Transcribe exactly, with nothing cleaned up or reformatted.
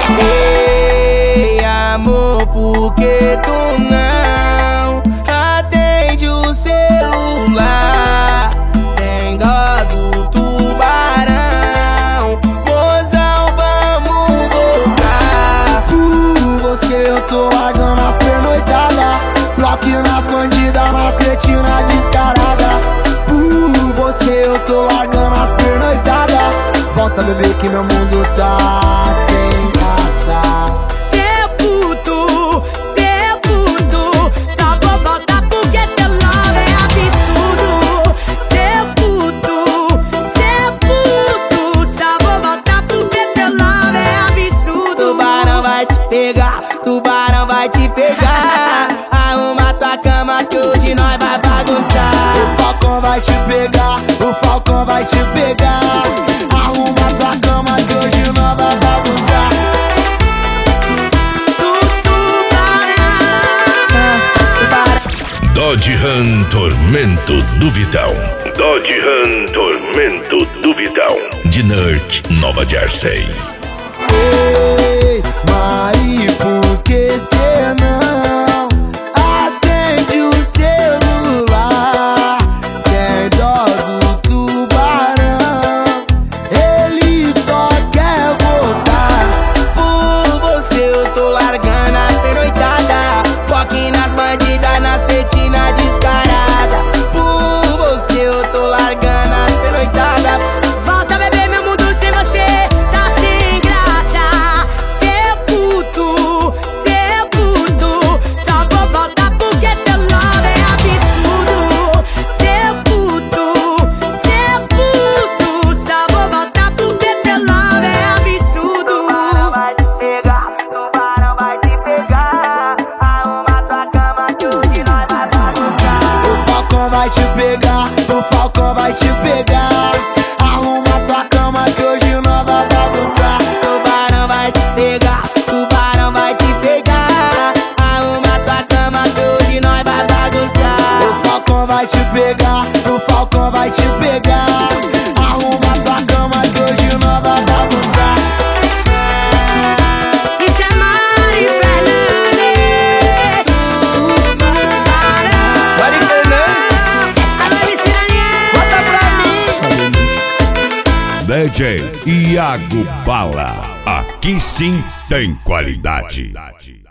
Ei, amor, por que tu não atende o celular? Tem dó do tubarão, mozão, vamos voltar. Por você eu tô largando as pernoitadas, bloque nas bandidas, nas cretinas descarada. Por você eu tô largando as pernoitadas, volta bebê que meu mundo tá sem graça. Cê é puto, cê é puto, só vou voltar porque teu love é absurdo. Cê é puto, cê é puto, só vou voltar porque teu love é absurdo. Tubarão vai te pegar, tubarão vai te pegar. Arruma tua cama que hoje nós vai bagunçar. O falcão vai te pegar, o falcão vai te pegar. Arruma tua cama que hoje nós vai bagunçar. Dodge Ram Tormento do Vitão. Dodge Ram Tormento do Vitão. De Newark, Nova Jersey. Ei, mas por que cê não atende o celular? Tem dó do tubarão, ele só quer voltar. Por você eu tô largando as pernoitadas, foque nas bandidas, nas petinas descarada. Por você eu tô largando as pernoitadas. Volta bebê, meu mundo sem você tá sem graça. Cê é puto, cê é puto, só vou voltar porque teu love é absurdo. Cê é puto, cê é puto, só vou voltar porque teu love é absurdo. Vai te pegar, tubarão vai te pegar. Arruma tua cama que hoje nós vai bagunçar. O falcão vai te pegar, o falcão vai te pegar. Arruma tua cama que hoje nós vai bagunçar. Tubarão vai te pegar, tubarão vai te pegar. Arruma tua cama que hoje nós vai bagunçar. O falcão vai te pegar, o falcão vai te pegar. Arruma tua cama que hoje nós vai bagunçar. Isso é Mari Fernandes, o tubarão. Mari Fernandes, Alô, Luiz Daniel. bota pra mim. D J Iago Bala. Aqui sim tem qualidade.